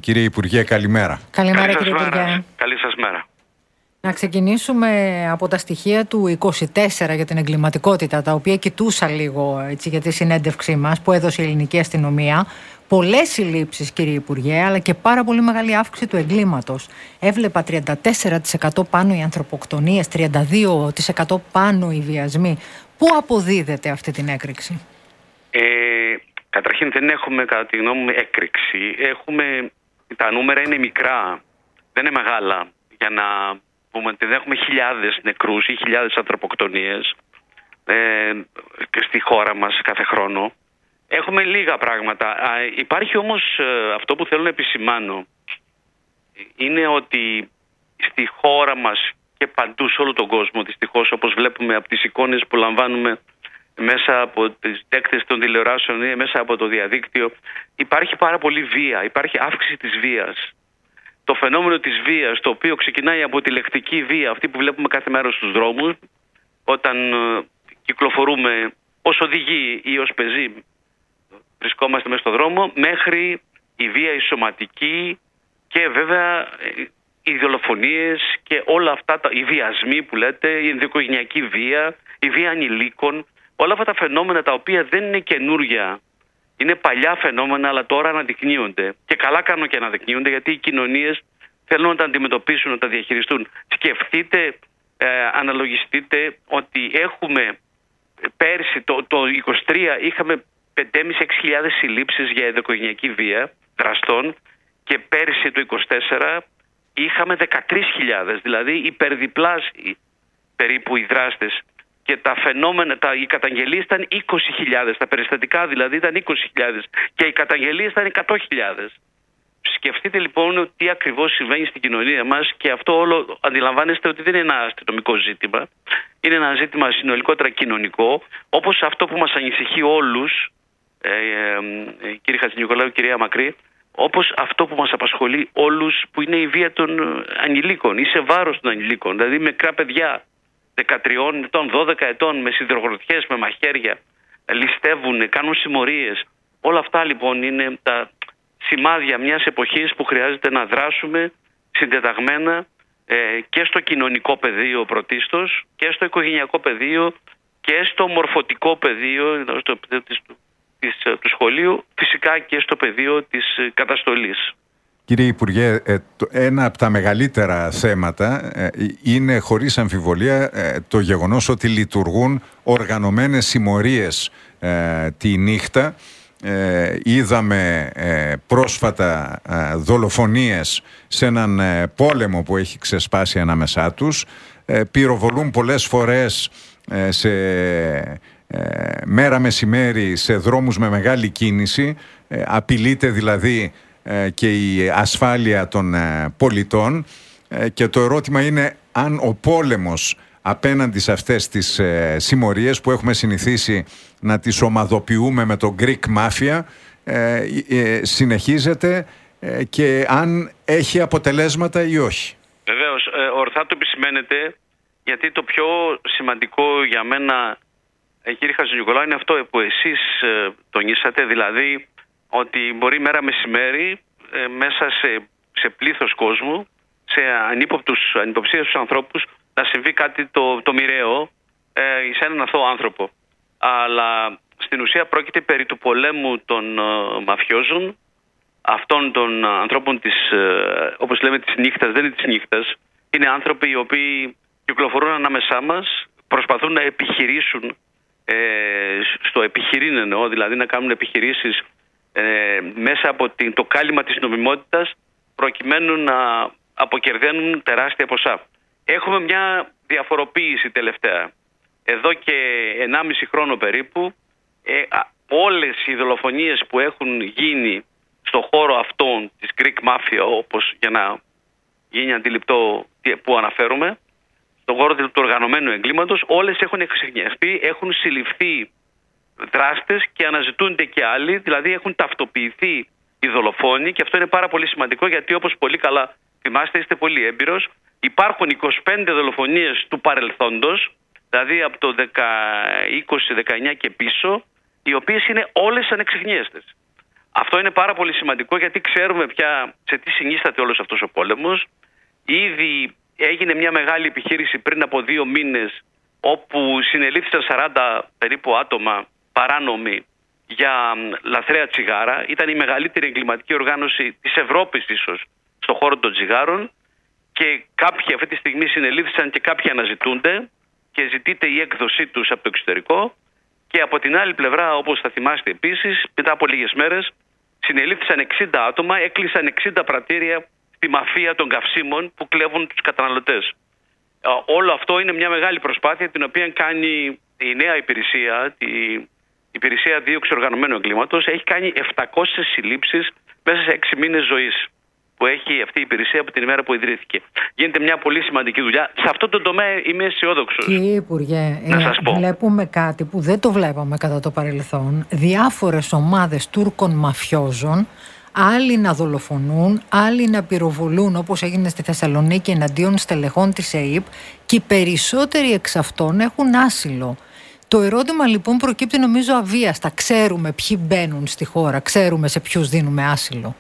Κύριε Υπουργέ, καλημέρα. Καλημέρα, κύριε Υπουργέ. Καλή σας μέρα. Να ξεκινήσουμε από τα στοιχεία του 24 για την εγκληματικότητα, τα οποία κοιτούσα λίγο έτσι, για τη συνέντευξή μας που έδωσε η ελληνική αστυνομία. Πολλές συλλήψεις, κύριε Υπουργέ, αλλά και πάρα πολύ μεγάλη αύξηση του εγκλήματος. Έβλεπα 34% πάνω οι ανθρωποκτονίες, 32% πάνω οι βιασμοί. Πού αποδίδεται αυτή την έκρηξη? Καταρχήν δεν έχουμε, κατά τη γνώμη μου, έκρηξη. Τα νούμερα είναι μικρά, δεν είναι μεγάλα. Για να πούμε ότι δεν έχουμε χιλιάδες νεκρούς ή χιλιάδες ανθρωποκτονίες στη χώρα μας κάθε χρόνο. Έχουμε λίγα πράγματα. Υπάρχει όμως αυτό που θέλω να επισημάνω. Είναι ότι στη χώρα μας και παντού σε όλο τον κόσμο, δυστυχώς, όπως βλέπουμε από τις εικόνες που λαμβάνουμε μέσα από τις δέκτες των τηλεοράσεων ή μέσα από το διαδίκτυο, υπάρχει πάρα πολύ βία, υπάρχει αύξηση της βίας. Το φαινόμενο της βίας, το οποίο ξεκινάει από τη λεκτική βία, αυτή που βλέπουμε κάθε μέρα στους δρόμους, όταν κυκλοφορούμε ως οδηγοί ή ως πεζοί, βρισκόμαστε μέσα στον δρόμο, μέχρι η βία η σωματική και βέβαια οι δολοφονίες και όλα αυτά, οι βιασμοί που λέτε, η ενδοοικογενειακή βία, η βία ανηλίκων, όλα αυτά τα φαινόμενα τα οποία δεν είναι καινούρια. Είναι παλιά φαινόμενα, αλλά τώρα αναδεικνύονται. Και καλά κάνουν και αναδεικνύονται, γιατί οι κοινωνίες θέλουν να τα αντιμετωπίσουν, να τα διαχειριστούν. Σκεφτείτε, αναλογιστείτε ότι έχουμε πέρσι, το 23, είχαμε 5.500-6.000 συλλήψεις για ενδοοικογενειακή βία δραστών και πέρσι το 24 είχαμε 13.000, δηλαδή υπερδιπλάσιοι περίπου οι δράστες. Και τα φαινόμενα, οι καταγγελίες ήταν 20.000, τα περιστατικά δηλαδή ήταν 20.000 και οι καταγγελίες ήταν 100.000. Σκεφτείτε λοιπόν τι ακριβώς συμβαίνει στην κοινωνία μας, και αυτό όλο αντιλαμβάνεστε ότι δεν είναι ένα αστυνομικό ζήτημα. Είναι ένα ζήτημα συνολικότερα κοινωνικό, όπως αυτό που μας ανησυχεί όλους, κύριε Χατζηνικολάου, κυρία Μακρύ, όπως αυτό που μας απασχολεί όλους, που είναι η βία των ανηλίκων ή σε βάρος των ανηλίκων, δηλαδή μικρά παιδιά 13 ετών, 12 ετών, με σιδηρογροθιές, με μαχαίρια, ληστεύουν, κάνουν συμμορίες. Όλα αυτά λοιπόν είναι τα σημάδια μιας εποχής που χρειάζεται να δράσουμε συντεταγμένα και στο κοινωνικό πεδίο πρωτίστως και στο οικογενειακό πεδίο και στο μορφωτικό πεδίο, στο πεδίο του σχολείου, φυσικά και στο πεδίο της καταστολής. Κύριε Υπουργέ, ένα από τα μεγαλύτερα θέματα είναι χωρίς αμφιβολία το γεγονός ότι λειτουργούν οργανωμένες συμμορίες τη νύχτα. Είδαμε πρόσφατα δολοφονίες σε έναν πόλεμο που έχει ξεσπάσει ανάμεσά τους. Πυροβολούν πολλές φορές σε μέρα μεσημέρι σε δρόμους με μεγάλη κίνηση. Απειλείται δηλαδή και η ασφάλεια των πολιτών, και το ερώτημα είναι αν ο πόλεμος απέναντι σε αυτές τις συμμορίες που έχουμε συνηθίσει να τις ομαδοποιούμε με το Greek Mafia συνεχίζεται και αν έχει αποτελέσματα ή όχι. Βεβαίως, ορθά το επισημαίνετε, γιατί το πιο σημαντικό για μένα, κύριε Χατζηνικολάου, είναι αυτό που εσείς τονίσατε, δηλαδή ότι μπορεί μέρα μεσημέρι μέσα σε πλήθος κόσμου, σε ανυποψίαστους ανθρώπους, να συμβεί κάτι το μοιραίο σε έναν αθώο άνθρωπο. Αλλά στην ουσία πρόκειται περί του πολέμου των μαφιόζων, αυτών των ανθρώπων όπως λέμε της νύχτας, δεν είναι της νύχτας. Είναι άνθρωποι οι οποίοι κυκλοφορούν ανάμεσά μας, προσπαθούν να επιχειρήσουν στο επιχειρήν εννοώ, δηλαδή να κάνουν επιχειρήσεις μέσα από το κάλυμα της νομιμότητας, προκειμένου να αποκερδένουν τεράστια ποσά. Έχουμε μια διαφοροποίηση τελευταία. Εδώ και 1,5 χρόνο περίπου, όλες οι δολοφονίες που έχουν γίνει στον χώρο αυτόν της Greek Mafia, όπως για να γίνει αντιληπτό που αναφέρουμε, στον χώρο του οργανωμένου εγκλήματος, όλες έχουν εξηγιαστεί, έχουν συλληφθεί δράστες και αναζητούνται και άλλοι, δηλαδή έχουν ταυτοποιηθεί οι δολοφόνοι, και αυτό είναι πάρα πολύ σημαντικό, γιατί όπως πολύ καλά θυμάστε, είστε πολύ έμπειρος, υπάρχουν 25 δολοφονίες του παρελθόντος, δηλαδή από το 20-19 και πίσω, οι οποίες είναι όλες ανεξιχνίαστες. Αυτό είναι πάρα πολύ σημαντικό, γιατί ξέρουμε πια σε τι συνίσταται όλος αυτός ο πόλεμος. Ήδη έγινε μια μεγάλη επιχείρηση πριν από 2 μήνες, όπου συνελήφθησαν 40 περίπου άτομα παράνομοι για λαθρέα τσιγάρα. Ήταν η μεγαλύτερη εγκληματική οργάνωση της Ευρώπης ίσως στον χώρο των τσιγάρων, και κάποιοι αυτή τη στιγμή συνελήφθησαν και κάποιοι αναζητούνται και ζητείται η έκδοσή τους από το εξωτερικό. Και από την άλλη πλευρά, όπως θα θυμάστε επίσης, μετά από λίγες μέρες συνελήφθησαν 60 άτομα, έκλεισαν 60 πρατήρια στη μαφία των καυσίμων που κλέβουν τους καταναλωτές. Όλο αυτό είναι μια μεγάλη προσπάθεια, την οποία κάνει η νέα υπηρεσία, η υπηρεσία δίωξης οργανωμένου εγκλήματος. Έχει κάνει 700 συλλήψεις μέσα σε 6 μήνες ζωής που έχει αυτή η υπηρεσία από την ημέρα που ιδρύθηκε. Γίνεται μια πολύ σημαντική δουλειά. Σε αυτό το τομέα είμαι αισιόδοξος. Κύριε Υπουργέ, βλέπουμε κάτι που δεν το βλέπαμε κατά το παρελθόν. Διάφορες ομάδες Τούρκων μαφιόζων, άλλοι να δολοφονούν, άλλοι να πυροβολούν, όπως έγινε στη Θεσσαλονίκη εναντίον στελεχών της ΕΥΠ, και οι περισσότεροι εξ αυτών έχουν άσυλο. Το ερώτημα λοιπόν προκύπτει νομίζω αβίαστα. Ξέρουμε ποιοι μπαίνουν στη χώρα, ξέρουμε σε ποιους δίνουμε άσυλο.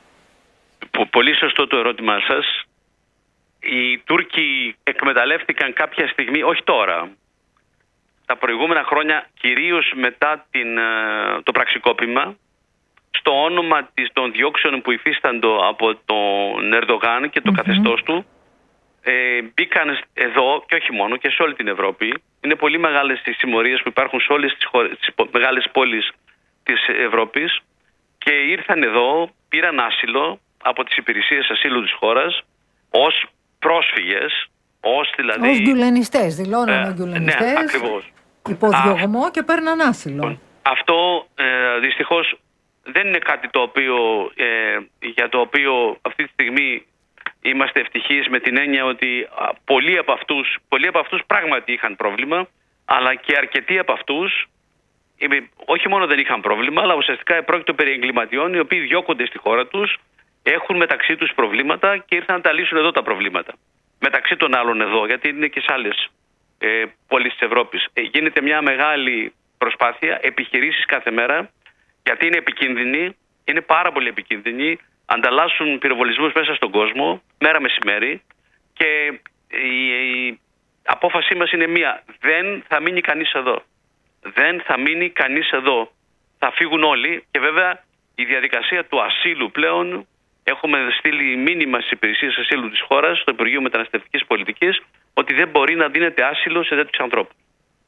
Πολύ σωστό το ερώτημά σας. Οι Τούρκοι εκμεταλλεύτηκαν κάποια στιγμή, όχι τώρα, τα προηγούμενα χρόνια, κυρίως μετά το πραξικόπημα, στο όνομα των διώξεων που υφίσταντο από τον Ερντογάν και το καθεστώς του, μπήκαν εδώ, και όχι μόνο, και σε όλη την Ευρώπη. Είναι πολύ μεγάλες οι συμμορίες που υπάρχουν σε όλες τις μεγάλες πόλεις της Ευρώπης, και ήρθαν εδώ, πήραν άσυλο από τις υπηρεσίες ασύλου της χώρας ως πρόσφυγες, ως γκουλενιστές, δηλώνανε γκουλενιστές, ναι, ακριβώς, υποδιωγμό και παίρναν άσυλο. Αυτό δυστυχώς δεν είναι κάτι για το οποίο αυτή τη στιγμή είμαστε ευτυχείς, με την έννοια ότι πολλοί από αυτούς πράγματι είχαν πρόβλημα, αλλά και αρκετοί από αυτούς όχι μόνο δεν είχαν πρόβλημα, αλλά ουσιαστικά πρόκειται περί εγκληματιών οι οποίοι διώκονται στη χώρα τους, έχουν μεταξύ τους προβλήματα και ήρθαν να τα λύσουν εδώ τα προβλήματα. Μεταξύ των άλλων εδώ, γιατί είναι και σε άλλες πόλεις της Ευρώπης. Γίνεται μια μεγάλη προσπάθεια, επιχειρήσεις κάθε μέρα, γιατί είναι επικίνδυνοι, είναι πάρα πολύ επικίνδυνοι, ανταλλάσσουν πυροβολισμούς μέσα στον κόσμο, μέρα μεσημέρι, και η απόφασή μας είναι μία: δεν θα μείνει κανείς εδώ. Δεν θα μείνει κανείς εδώ. Θα φύγουν όλοι, και βέβαια η διαδικασία του ασύλου πλέον, έχουμε στείλει μήνυμα στις υπηρεσίες ασύλου της χώρας, στο Υπουργείο Μεταναστευτικής Πολιτικής, ότι δεν μπορεί να δίνεται άσυλο σε τέτοιους ανθρώπους.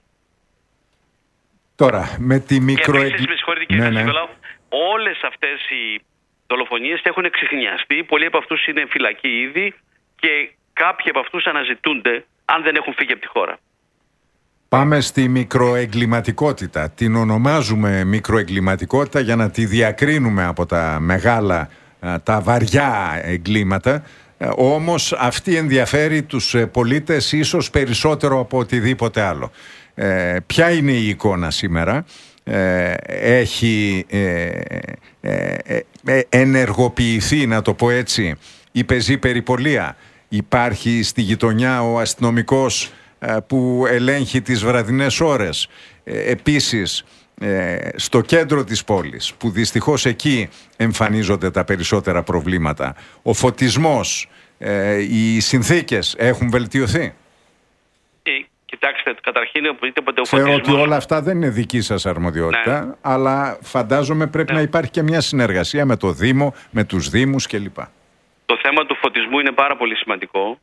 Τώρα, με τη Επίσης, με συγχωρείτε κύριε Νικολάου, όλες αυτές οι δολοφονίες έχουν εξιχνιαστεί. Πολλοί από αυτούς είναι φυλακοί ήδη, και κάποιοι από αυτούς αναζητούνται, αν δεν έχουν φύγει από τη χώρα. Πάμε στη μικροεγκληματικότητα. Την ονομάζουμε μικροεγκληματικότητα για να τη διακρίνουμε από τα μεγάλα, τα βαριά εγκλήματα. Όμως αυτή ενδιαφέρει τους πολίτες ίσως περισσότερο από οτιδήποτε άλλο. Ποια είναι η εικόνα σήμερα? Έχει ενεργοποιηθεί, να το πω έτσι, η πεζή περιπολία. Υπάρχει στη γειτονιά ο αστυνομικός που ελέγχει τις βραδινές ώρες. Επίσης, στο κέντρο της πόλης, που δυστυχώς εκεί εμφανίζονται τα περισσότερα προβλήματα, ο φωτισμός, οι συνθήκες έχουν βελτιωθεί? Κοιτάξτε, καταρχήν, ξέρω ότι όλα αυτά δεν είναι δική σας αρμοδιότητα, ναι, αλλά φαντάζομαι πρέπει να υπάρχει και μια συνεργασία με το Δήμο, με τους Δήμους κλπ. Το θέμα του φωτισμού είναι πάρα πολύ σημαντικό,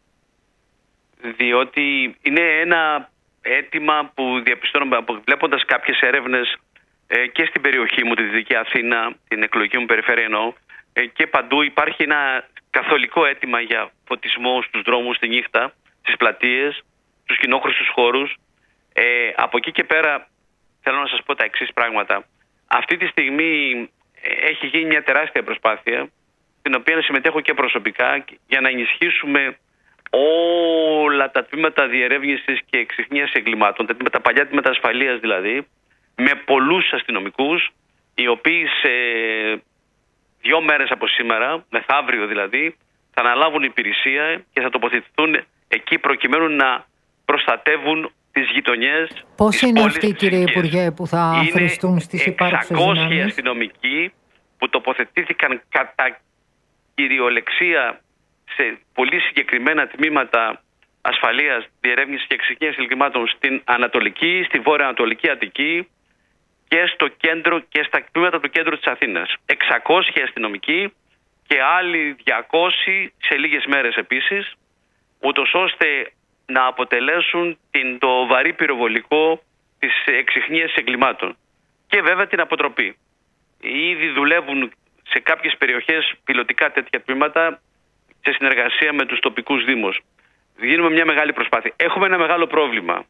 διότι είναι ένα αίτημα που διαπιστώνουμε βλέποντας κάποιες έρευνες και στην περιοχή μου, τη Δυτική Αθήνα, την εκλογική μου περιφέρεια εννοώ, και παντού υπάρχει ένα καθολικό αίτημα για φωτισμό στους δρόμους τη νύχτα, στις πλατείες, στους κοινόχρηστους χώρους. Από εκεί και πέρα θέλω να σας πω τα εξής πράγματα. Αυτή τη στιγμή έχει γίνει μια τεράστια προσπάθεια, στην οποία συμμετέχω και προσωπικά, για να ενισχύσουμε όλα τα τμήματα διερεύνησης και εξιχνίας εγκλημάτων, τα παλιά τμήματα ασφαλείας δηλαδή, με πολλούς αστυνομικούς, οι οποίοι σε 2 μέρες από σήμερα, μεθαύριο δηλαδή, θα αναλάβουν υπηρεσία και θα τοποθετηθούν εκεί προκειμένου να προστατεύουν τις γειτονιές. Πώς είναι αυτοί, κύριε Υπουργέ, που θα αφριστούν στις υπάρχουσες δυνάμεις? 600 αστυνομικοί που τοποθετήθηκαν κατά κυριολεξία σε πολύ συγκεκριμένα τμήματα ασφαλείας, διερεύνησης και εξυγίανσης εγκλημάτων στην Ανατολική, στη Βόρεια-Ανατολική Αττική και στο κέντρο και στα τμήματα του κέντρου της Αθήνας. 600 αστυνομικοί και άλλοι 200 σε λίγες μέρες επίσης, ούτως ώστε να αποτελέσουν το βαρύ πυροβολικό της εξιχνίασης εγκλημάτων. Και βέβαια την αποτροπή. Ήδη δουλεύουν σε κάποιες περιοχές πιλωτικά τέτοια τμήματα σε συνεργασία με τους τοπικούς δήμους. Γίνουμε μια μεγάλη προσπάθεια. Έχουμε ένα μεγάλο πρόβλημα.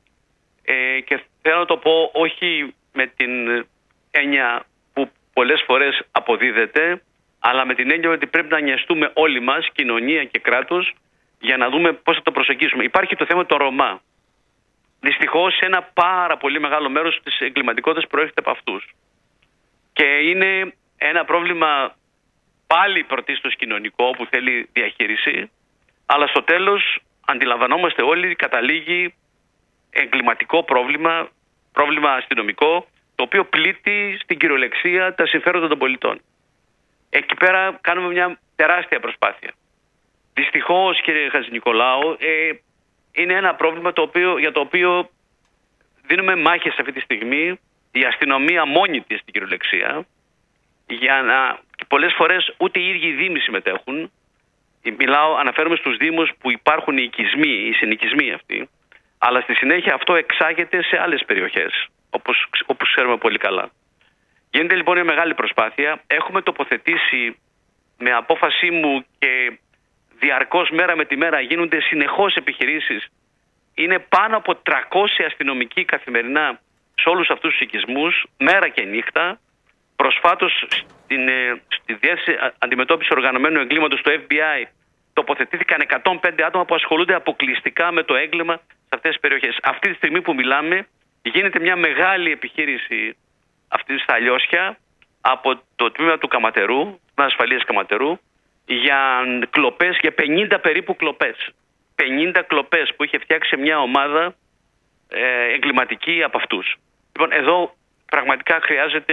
Και θέλω να το πω όχι με την έννοια που πολλές φορές αποδίδεται, αλλά με την έννοια ότι πρέπει να νοιαστούμε όλοι μας, κοινωνία και κράτος, για να δούμε πώς θα το προσεγγίσουμε. Υπάρχει το θέμα των Ρωμά. Δυστυχώς ένα πάρα πολύ μεγάλο μέρος της εγκληματικότητας προέρχεται από αυτούς. Και είναι ένα πρόβλημα πάλι πρωτίστως κοινωνικό που θέλει διαχείριση, αλλά στο τέλος αντιλαμβανόμαστε όλοι καταλήγει εγκληματικό πρόβλημα αστυνομικό, το οποίο πλήττει στην κυριολεξία τα συμφέροντα των πολιτών. Εκεί πέρα κάνουμε μια τεράστια προσπάθεια. Δυστυχώς, κύριε Χατζηνικολάου, είναι ένα πρόβλημα για το οποίο δίνουμε μάχες αυτή τη στιγμή, η αστυνομία μόνη της στην κυριολεξία, για να πολλές φορές ούτε οι ίδιοι οι δήμοι συμμετέχουν. Αναφέρομαι στους δήμους που υπάρχουν οι οικισμοί, οι συνοικισμοί αυτοί, αλλά στη συνέχεια αυτό εξάγεται σε άλλες περιοχές, όπως ξέρουμε πολύ καλά. Γίνεται λοιπόν μια μεγάλη προσπάθεια. Έχουμε τοποθετήσει με απόφασή μου και διαρκώς μέρα με τη μέρα γίνονται συνεχώς επιχειρήσεις. Είναι πάνω από 300 αστυνομικοί καθημερινά σε όλους αυτούς τους οικισμούς, μέρα και νύχτα. Προσφάτως στη Διεύθυνση Αντιμετώπισης Οργανωμένου Εγκλήματος, το FBI, τοποθετήθηκαν 105 άτομα που ασχολούνται αποκλειστικά με το έγκλημα σε αυτές τις περιοχές. Αυτή τη στιγμή που μιλάμε γίνεται μια μεγάλη επιχείρηση αυτή στα Αλιώσια από το τμήμα του Καματερού, τμήμα ασφαλείας Καματερού, για κλοπές, για 50 περίπου κλοπές. 50 κλοπές που είχε φτιάξει μια ομάδα εγκληματική από αυτούς. Λοιπόν, εδώ πραγματικά χρειάζεται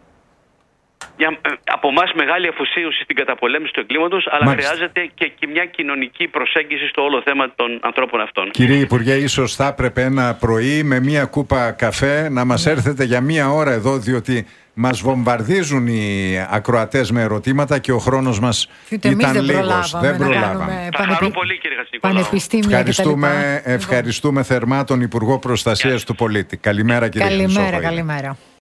από εμάς μεγάλη αφοσίωση στην καταπολέμηση του εγκλήματος, αλλά χρειάζεται και μια κοινωνική προσέγγιση στο όλο θέμα των ανθρώπων αυτών. Κύριε Υπουργέ, ίσως θα έπρεπε ένα πρωί με μια κούπα καφέ να μας έρθετε για μια ώρα εδώ, διότι μας βομβαρδίζουν οι ακροατές με ερωτήματα και ο χρόνος μας ήταν λίγος. Δεν προλάβαμε. Θα χαρώ πολύ, κύριε Χατζηνικολάου. Ευχαριστούμε θερμά τον Υπουργό Προστασίας του Πολίτη. Καλημέρα, κύριε Χρυσόφαγη. Καλημέρα.